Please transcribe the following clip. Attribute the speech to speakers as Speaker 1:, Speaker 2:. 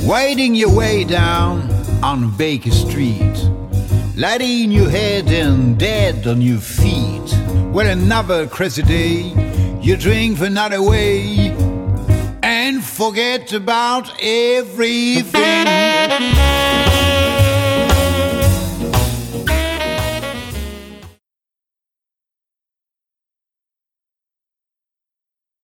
Speaker 1: Wading your way down on Baker Street, letting your head in dead on your feet. Well, another crazy day, you drink another way and forget about everything.